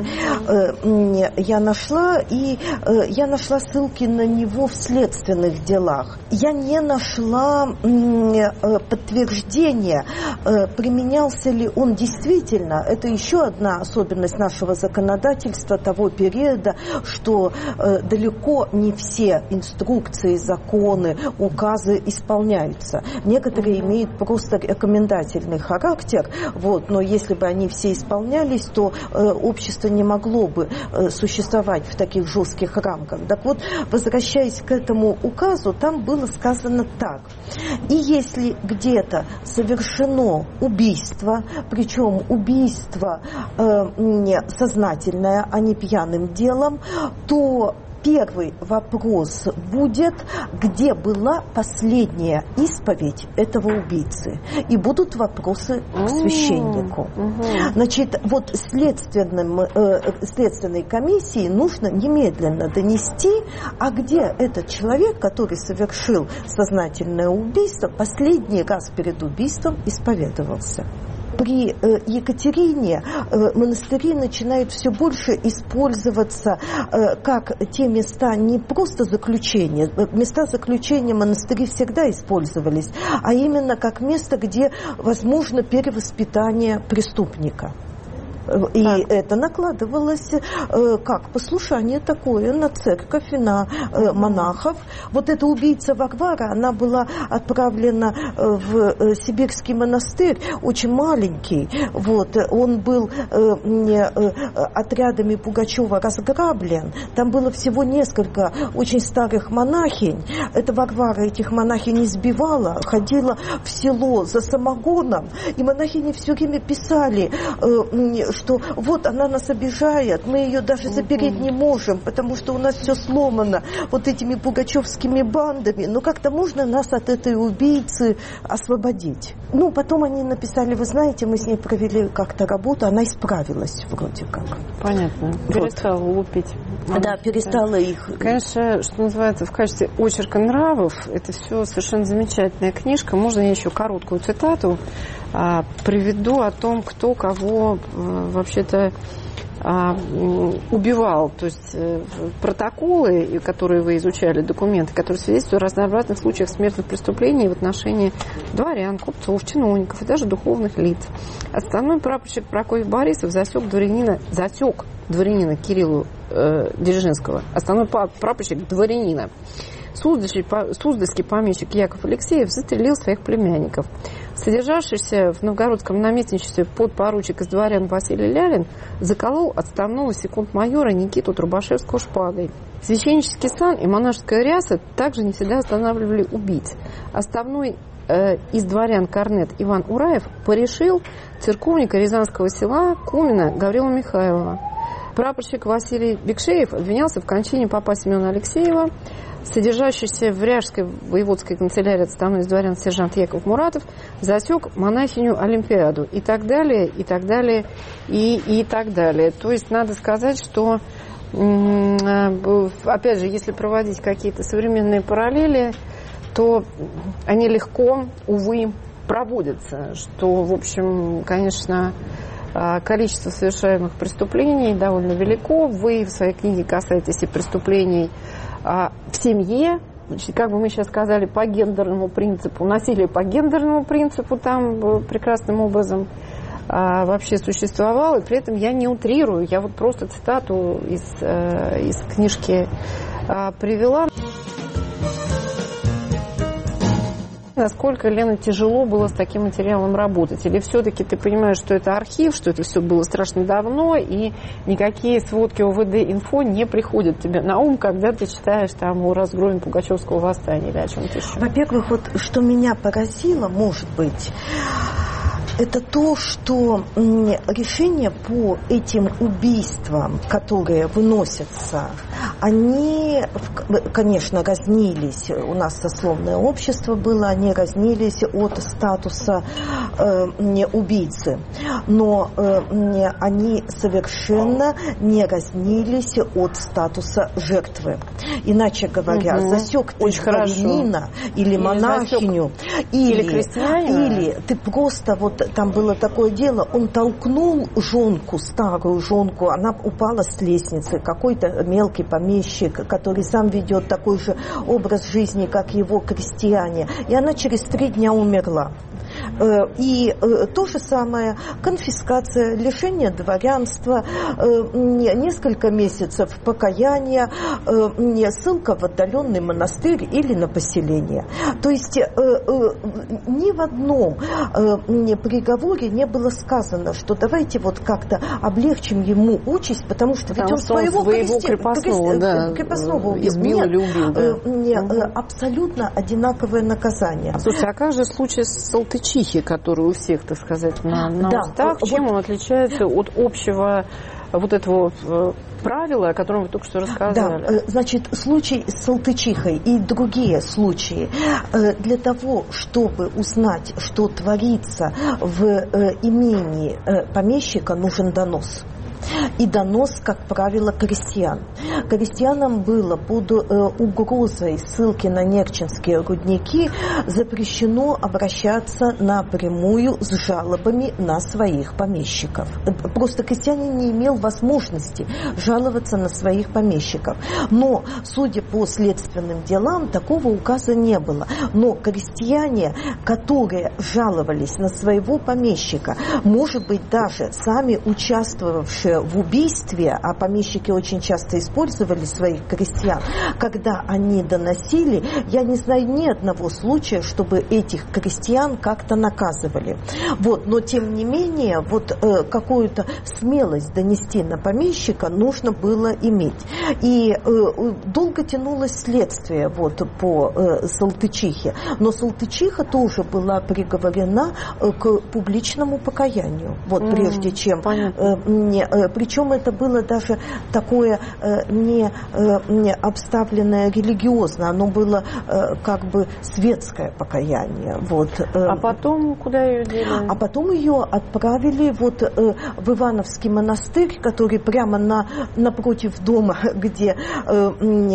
Я нашла, и я нашла ссылки на него в следственных делах. Я не нашла подтверждения, применялся ли он действительно. Это еще одна особенность нашего законодательства того периода, что далеко не все инструкции, законы, указы исполняются. Некоторые имеют просто рекомендательный характер, вот, но если бы они все исполнялись, то э, общество не могло бы э, существовать в таких жестких рамках. Так вот, возвращаясь к этому указу, там было сказано так. И если где-то совершено убийство, причем убийство э, сознательное, а не пьяным делом, то первый вопрос будет, где была последняя исповедь этого убийцы. И будут вопросы к священнику. Значит, вот следственным, э, следственной комиссии нужно немедленно донести, а где этот человек, который совершил сознательное убийство, последний раз перед убийством исповедовался. При Екатерине монастыри начинают все больше использоваться как те места не просто заключения. Места заключения монастыри всегда использовались, а именно как место, где возможно перевоспитание преступника. И так. Это накладывалось э, как послушание такое на церковь и на э, монахов. Вот эта убийца Варвара, она была отправлена э, в э, сибирский монастырь, очень маленький. Вот, он был э, э, отрядами Пугачева разграблен. Там было всего несколько очень старых монахинь. Эта Варвара этих монахинь избивала, ходила в село за самогоном. И монахини все время писали, э, что вот она нас обижает, мы ее даже запереть не можем, потому что у нас все сломано вот этими пугачевскими бандами. Но как-то можно нас от этой убийцы освободить. Ну, потом они написали, вы знаете, мы с ней провели как-то работу, она исправилась вроде как. Понятно. Вот. Перестала лупить. Да, перестала их. Конечно, что называется, в качестве очерка нравов, это все совершенно замечательная книжка. Можно я еще короткую цитату а, приведу о том, кто кого а, вообще-то а, убивал. То есть а, протоколы, которые вы изучали, документы, которые свидетельствуют о разнообразных случаях смертных преступлений в отношении дворян, купцов, чиновников и даже духовных лиц. Отставной прапорщик Прокофьев Борисов засек дворянина, засек дворянина Кириллу э, Дзержинского, основной прапорщик дворянина. Суздальский, суздальский помещик Яков Алексеев застрелил своих племянников. Содержавшийся в новгородском наместничестве подпоручик из дворян Василий Лялин заколол отставного секунд-майора Никиту Трубашевского шпагой. Священнический сан и монашеская ряса также не всегда останавливали убийц. Отставной э, из дворян корнет Иван Ураев порешил церковника Рязанского села Кумина Гаврила Михайлова. Прапорщик Василий Бекшеев обвинялся в кончине попа Семена Алексеева. Содержащийся в Ряжской воеводской канцелярии отставной из дворян сержант Яков Муратов засек монахиню Олимпиаду и так далее, и так далее, и, и так далее. То есть надо сказать, что, опять же, если проводить какие-то современные параллели, то они легко, увы, проводятся, что, в общем, конечно, количество совершаемых преступлений довольно велико. Вы в своей книге касаетесь и преступлений в семье, как бы мы сейчас сказали, по гендерному принципу, насилие по гендерному принципу там прекрасным образом а, вообще существовало, и при этом я не утрирую, я вот просто цитату из, а, из книжки а, привела. Насколько, Лена, тяжело было с таким материалом работать? Или все-таки ты понимаешь, что это архив, что это все было страшно давно, и никакие сводки ОВД-инфо не приходят тебе на ум, когда ты читаешь там о разгроме Пугачевского восстания или о чем-то еще? Во-первых, вот что меня поразило, может быть, это то, что решения по этим убийствам, которые выносятся, они, конечно, разнились, у нас сословное общество было, они разнились от статуса э, не убийцы, но э, не, они совершенно не разнились от статуса жертвы. Иначе говоря, угу. засек ты дворянина или, или монахиню, или, или крестьянина, или ты просто, вот там было такое дело, он толкнул жонку, старую жонку, она упала с лестницы, какой-то мелкий помещик, который сам ведет такой же образ жизни, как его крестьяне, и она через три дня умерла. И то же самое, конфискация, лишение дворянства, несколько месяцев покаяния, ссылка в отдаленный монастырь или на поселение. То есть ни в одном приговоре не было сказано, что давайте вот как-то облегчим ему участь, потому что ведь он своего, своего крести... крепостного, крести... да, крепостного убил. Избил или убил. Да. Не, угу. Абсолютно одинаковое наказание. Слушайте, а как же случай с Салтычихи, который у всех, так сказать, на, на да, устах, чем вот... он отличается от общего вот этого правила, о котором вы только что рассказали? Да, значит, случай с Салтычихой и другие случаи. Для того, чтобы узнать, что творится в имении помещика, нужен донос. И донос, как правило, крестьян. Крестьянам было под э, угрозой ссылки на нерчинские рудники запрещено обращаться напрямую с жалобами на своих помещиков. Просто крестьянин не имел возможности жаловаться на своих помещиков. Но, судя по следственным делам, такого указа не было. Но крестьяне, которые жаловались на своего помещика, может быть, даже сами участвовавшие в убийстве, а помещики очень часто использовали своих крестьян, когда они доносили, я не знаю ни одного случая, чтобы этих крестьян как-то наказывали. Вот, но тем не менее, вот э, какую-то смелость донести на помещика нужно было иметь. И э, долго тянулось следствие вот по э, Салтычихе, но Салтычиха тоже была приговорена э, к публичному покаянию. Вот mm, прежде чем э, не причем это было даже такое э, не, э, не обставленное религиозно, оно было э, как бы светское покаяние. Вот. А потом куда ее дели? А потом ее отправили вот, э, в Ивановский монастырь, который прямо на, напротив дома, где э,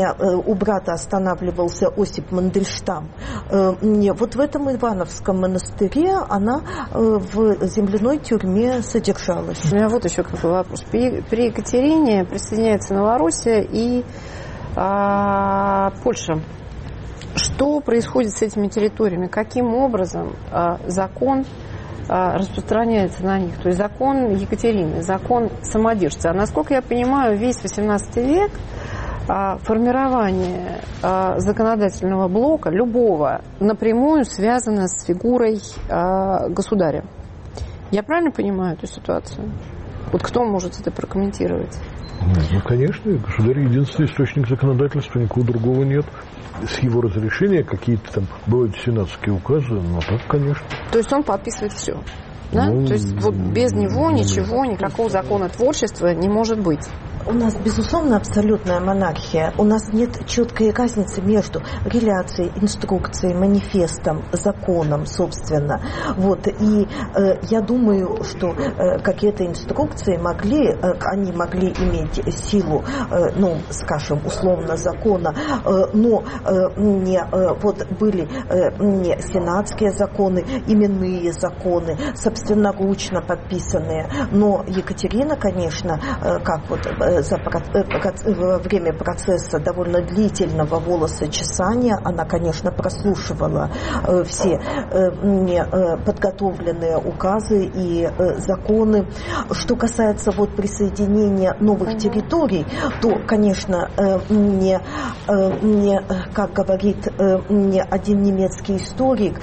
у брата останавливался Осип Мандельштам. Э, вот в этом Ивановском монастыре она э, в земляной тюрьме содержалась. У меня вот еще какой вопрос. При, при Екатерине присоединяется Новороссия и а, Польша. Что происходит с этими территориями? Каким образом а, закон а, распространяется на них? То есть закон Екатерины, закон самодержца. А насколько я понимаю, весь восемнадцатый век а, формирование а, законодательного блока, любого, напрямую связано с фигурой а, государя. Я правильно понимаю эту ситуацию? Вот кто может это прокомментировать? Ну, конечно, государь единственный источник законодательства, никакого другого нет. С его разрешения какие-то там бывают сенатские указы, но так, конечно. То есть он подписывает все, да? Ну, То есть вот без него ничего, никакого законотворчества не может быть. У нас, безусловно, абсолютная монархия. У нас нет четкой разницы между реляцией, инструкцией, манифестом, законом, собственно. Вот. И э, я думаю, что э, какие-то инструкции могли, э, они могли иметь силу, э, ну, скажем, условно закона, э, но э, не, э, вот были э, не сенатские законы, именные законы, собственноручно подписанные. Но Екатерина, конечно, э, как вот э, За, во время процесса довольно длительного волосочесания она, конечно, прослушивала э, все э, не, э, подготовленные указы и э, законы. Что касается вот присоединения новых uh-huh. территорий, то, конечно, э, не, э, не, как говорит э, не один немецкий историк,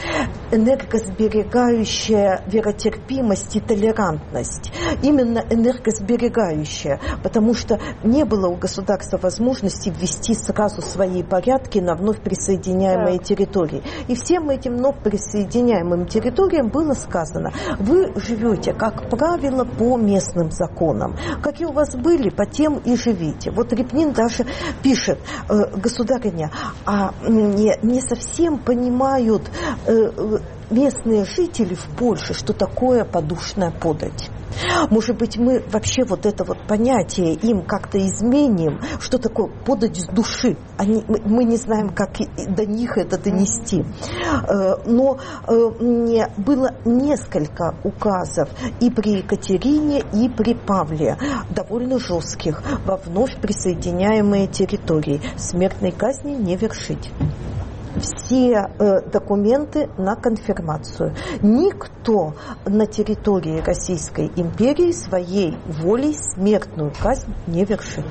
энергосберегающая веротерпимость и толерантность. Именно энергосберегающая, потому что не было у государства возможности ввести сразу свои порядки на вновь присоединяемые да. территории. И всем этим вновь присоединяемым территориям было сказано: вы живете, как правило, по местным законам. Какие у вас были, по тем и живите. Вот Репнин даже пишет: государыня, а не, не совсем понимают местные жители в Польше, что такое подушная подать. Может быть, мы вообще вот это вот понятие им как-то изменим, что такое подать с души. Они, мы не знаем, как до них это донести. Но было несколько указов и при Екатерине, и при Павле, довольно жестких, во вновь присоединяемые территории. Смертной казни не вершить. Все э, документы на конфирмацию. Никто на территории Российской империи своей волей смертную казнь не вершит.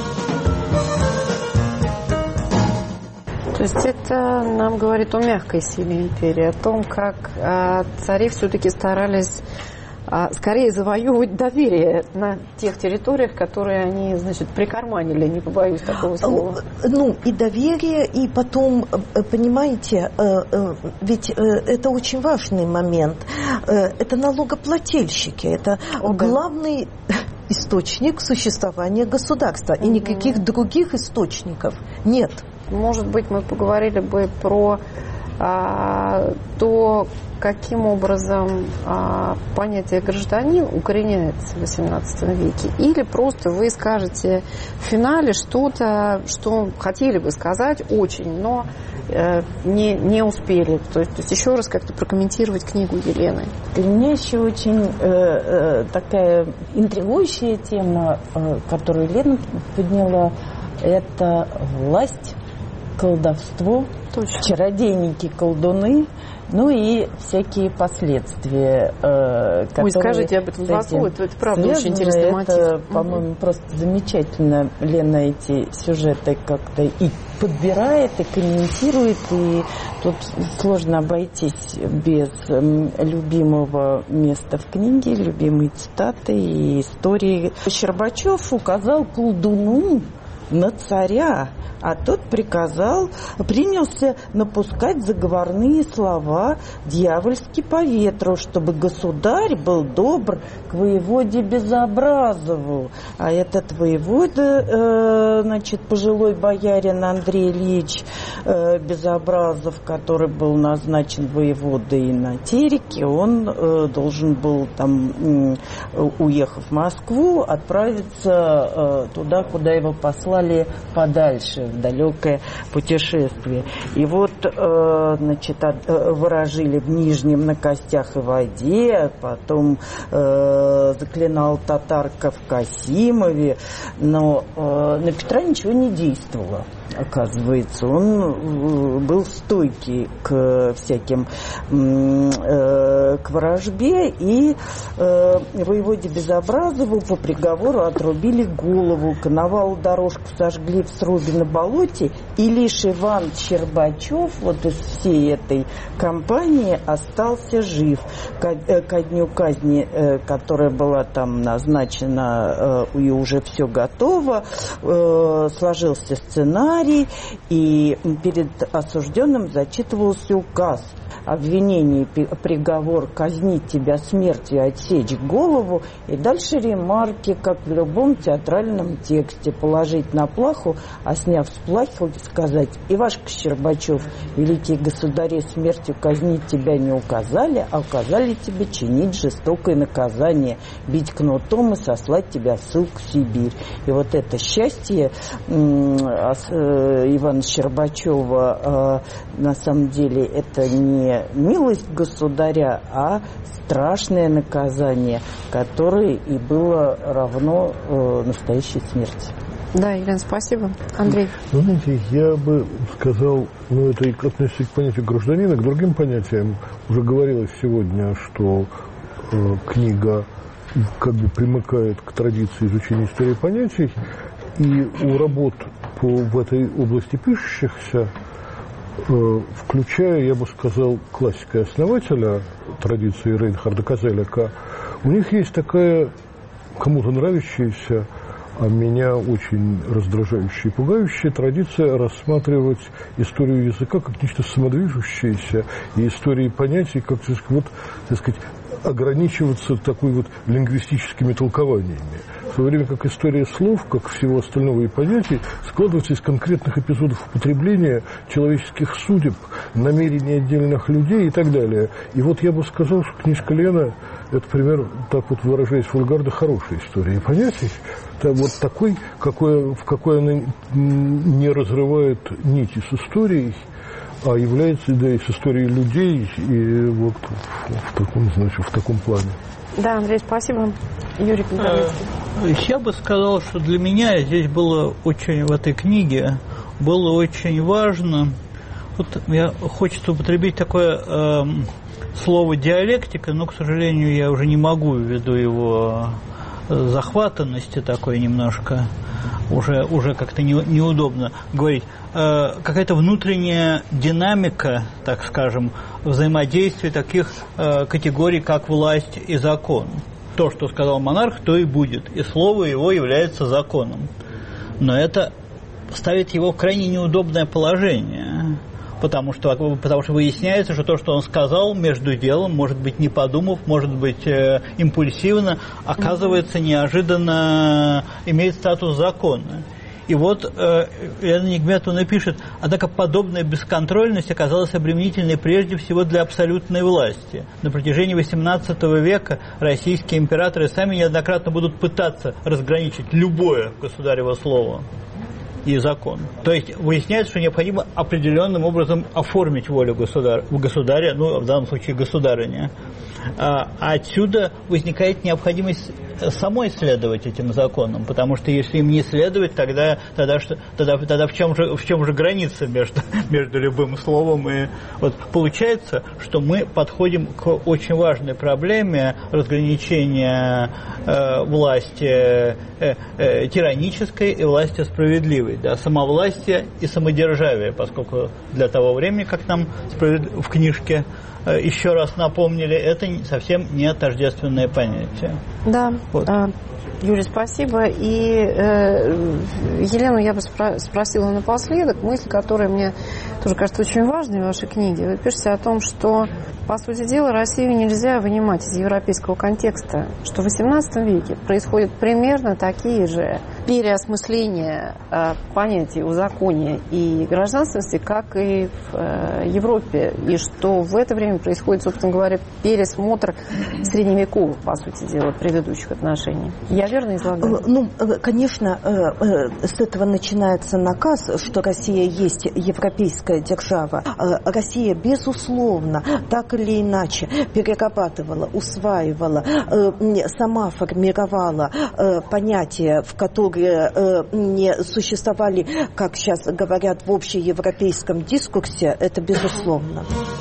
То есть это нам говорит о мягкой силе империи, о том, как э, цари все-таки старались а скорее завоевывать доверие на тех территориях, которые они, значит, прикарманили, не побоюсь такого слова. Ну, и доверие, и потом, понимаете, ведь это очень важный момент. Это налогоплательщики, это О, главный источник существования государства, угу. И никаких других источников нет. Может быть, мы поговорили бы про а, то, каким образом а, понятие гражданин укореняется в восемнадцатом веке, или просто вы скажете в финале что-то, что хотели бы сказать очень, но э, не, не успели. То есть, то есть еще раз как-то прокомментировать книгу Елены. Для меня еще очень э, э, такая интригующая тема, э, которую Елена подняла, это власть, колдовство, Точно. Чародейники, колдуны, ну и всякие последствия, э, которые... Ой, скажите об этом два слова, это, это правда очень интересный мотив. Это, по-моему, угу. просто замечательно. Лена эти сюжеты как-то и подбирает, и комментирует, и тут сложно обойтись без любимого места в книге, любимой цитаты и истории. Щербачев указал колдуну на царя, а тот приказал, принялся напускать заговорные слова дьявольски по ветру, чтобы государь был добр к воеводе Безобразову. А этот воевода, э, значит, пожилой боярин Андрей Ильич э, Безобразов, который был назначен воеводой на Тереке, он э, должен был там, э, уехав в Москву, отправиться э, туда, куда его послали подальше, в далекое путешествие. И вот, э, значит, от, э, выражили в Нижнем на костях и воде, потом э, заклинал татарка в Касимове, но э, на Петра ничего не действовало, оказывается. Он э, был стойкий к всяким э, к вражбе, и э, воеводе Безобразову по приговору отрубили голову, коновалу дорожку сожгли в срубе на болоте, и лишь Иван Щербачев вот из всей этой компании остался жив. Ко, ко дню казни, э, которая была там назначена, э, и уже все готово, э, сложился сценарий, и перед осужденным зачитывался указ. Обвинение, приговор: казнить тебя смертью, отсечь голову, и дальше ремарки, как в любом театральном тексте: положить на плаху, а сняв с плахи, сказать: Ивашка Щербачев, великие государи смертью казнить тебя не указали, а указали тебе чинить жестокое наказание, бить кнутом и сослать тебя в ссылку в Сибирь. И вот это счастье Ивана Щербачева, на самом деле, это не милость государя, а страшное наказание, которое и было равно э, настоящей смерти. Да, Елена, спасибо. Андрей. Ну, знаете, я бы сказал, ну, это и относится к понятию гражданина, к другим понятиям. Уже говорилось сегодня, что э, книга как бы примыкает к традиции изучения истории понятий, и у работ по, в этой области пишущихся включая, я бы сказал, классика и основателя традиции Рейнхарда Козелика, у них есть такая, кому-то нравящаяся, а меня очень раздражающая и пугающая традиция рассматривать историю языка как нечто самодвижущееся, и истории понятий как, вот, так сказать, ограничиваться такой вот лингвистическими толкованиями. В то время как история слов, как всего остального и понятий, складывается из конкретных эпизодов употребления человеческих судеб, намерений отдельных людей и так далее. И вот я бы сказал, что книжка Лена – это пример, так вот выражаясь вульгарно, хорошей истории понятий. Это вот такой, какой, в какой она не разрывает нити с историей, а является, да, и с историей людей, и вот в таком, значит, в таком плане. Да, Андрей, спасибо. Юрий Конторецкий. Я бы сказал, что для меня здесь было очень, в этой книге, было очень важно, вот я хочется употребить такое э, слово диалектика, но, к сожалению, я уже не могу ввиду его захватанности такой немножко, уже, уже как-то не, неудобно говорить, э, какая-то внутренняя динамика, так скажем, взаимодействия таких э, категорий, как власть и закон. То, что сказал монарх, то и будет, и слово его является законом. Но это ставит его в крайне неудобное положение, потому что, потому что выясняется, что то, что он сказал между делом, может быть, не подумав, может быть, э, импульсивно, оказывается, неожиданно имеет статус закона. И вот э, Елена Нигметовна пишет: однако подобная бесконтрольность оказалась обременительной прежде всего для абсолютной власти. На протяжении восемнадцатого века российские императоры сами неоднократно будут пытаться разграничить любое государево слово и закон. То есть выясняется, что необходимо определенным образом оформить волю государя, государя, ну, в данном случае государыня. А отсюда возникает необходимость самой следовать этим законам, потому что если им не следовать, тогда, тогда, что, тогда, тогда в, чем же, в чем же граница между, между любым словом? И вот получается, что мы подходим к очень важной проблеме разграничения э, власти э, э, тиранической и власти справедливой, да, самовластия и самодержавия, поскольку для того времени, как нам в книжке еще раз напомнили, это совсем не тождественное понятие. Да, вот. Юрий, спасибо. И э, Елену я бы спро- спросила напоследок, мысль, которая мне тоже кажется очень важной в вашей книге. Вы пишете о том, что, по сути дела, Россию нельзя вынимать из европейского контекста, что в восемнадцатом веке происходят примерно такие же переосмысления э, понятий узакония и гражданственности, как и в э, Европе, и что в это время происходит, собственно говоря, пересмотр средневековых, по сути дела, предыдущих отношений. Я верно излагаю? Ну, конечно, с этого начинается наказ, что Россия есть европейская держава. Россия, безусловно, так или иначе перерабатывала, усваивала, сама формировала понятия, в которые не существовали, как сейчас говорят, в общеевропейском дискурсе, это безусловно.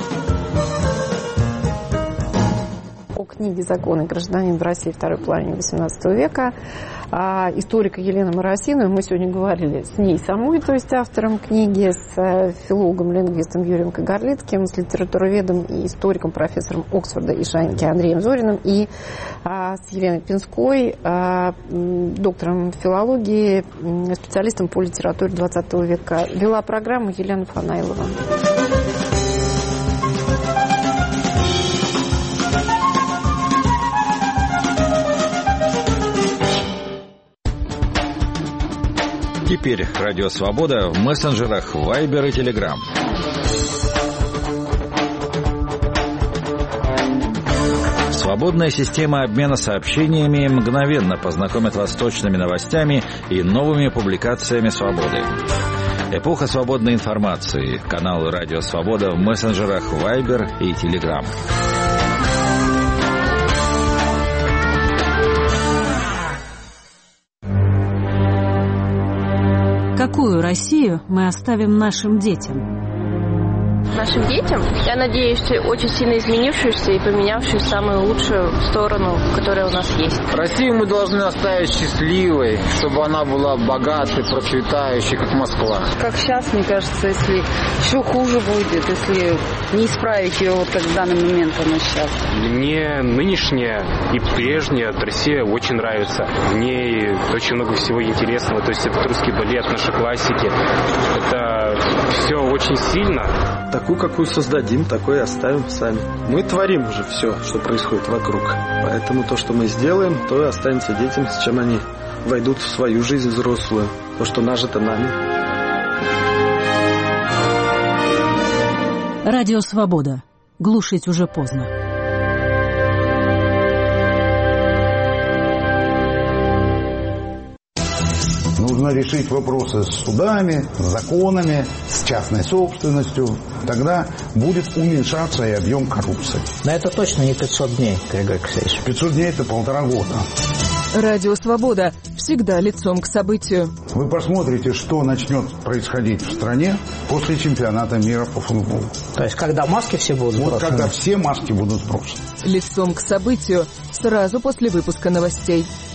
Книги «Законы гражданина в России второй половины восемнадцатого века» историка Елены Моросиновой. Мы сегодня говорили с ней самой, то есть автором книги, с филологом-лингвистом Юрием Кагарлицким, с литературоведом и историком, профессором Оксфорда и Шайнки Андреем Зориным, и а, с Еленой Пинской, а, доктором филологии, специалистом по литературе двадцатого века. Вела программу Елена Фанайлова. Теперь Радио Свобода в мессенджерах Viber и Telegram. Свободная система обмена сообщениями мгновенно познакомит вас с точными новостями и новыми публикациями «Свободы». Эпоха свободной информации. Канал Радио Свобода в мессенджерах Viber и Telegram. Какую Россию мы оставим нашим детям? нашим детям. Я надеюсь, очень сильно изменившуюся и поменявшую в самую лучшую сторону, которая у нас есть. Россию мы должны оставить счастливой, чтобы она была богатой, процветающей, как Москва. Как сейчас, мне кажется, если еще хуже будет, если не исправить ее, вот как в данный момент она сейчас. Мне нынешняя и прежняя Россия очень нравится. В ней очень много всего интересного. То есть это русский балет, наши классики. Это все очень сильно. Такую, какую создадим, такой и оставим сами. Мы творим уже все, что происходит вокруг. Поэтому то, что мы сделаем, то и останется детям, с чем они войдут в свою жизнь взрослую. То, что нажито нами. Радио «Свобода». Глушить уже поздно. Нужно решить вопросы с судами, с законами, с частной собственностью. Тогда будет уменьшаться и объем коррупции. Но это точно не пятьсот дней, Григорий Алексеевич. пятьсот дней – это полтора года. Радио «Свобода» всегда лицом к событию. Вы посмотрите, что начнет происходить в стране после чемпионата мира по футболу. То есть, когда маски все будут Вот сброшены? когда все маски будут сброшены. Лицом к событию сразу после выпуска новостей.